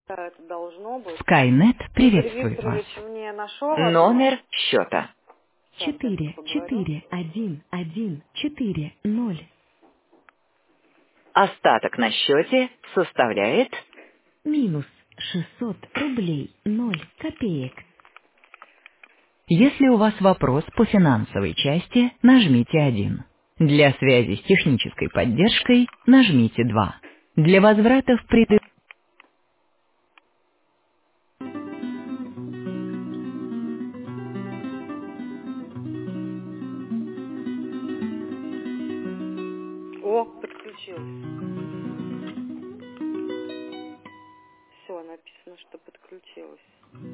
Это должно быть. Skynet Игорь приветствует вас. Викторович мне нашел одно. Номер счета. Сейчас я ему поговорю. 44140. Остаток на счете составляет минус 600 рублей 0 копеек. Если у вас вопрос по финансовой части, нажмите 1. Для связи с технической поддержкой нажмите 2. Для возврата в О, подключилась. Все, написано, что подключилась.